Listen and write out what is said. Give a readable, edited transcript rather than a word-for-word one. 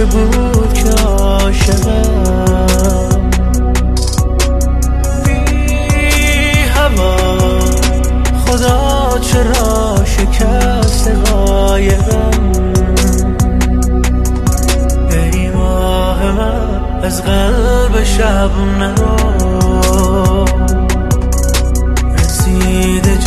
که بود که عاشقم بی هوا خدا چرا شکست قایقم ای ماه من از قلب شب نرو رسیده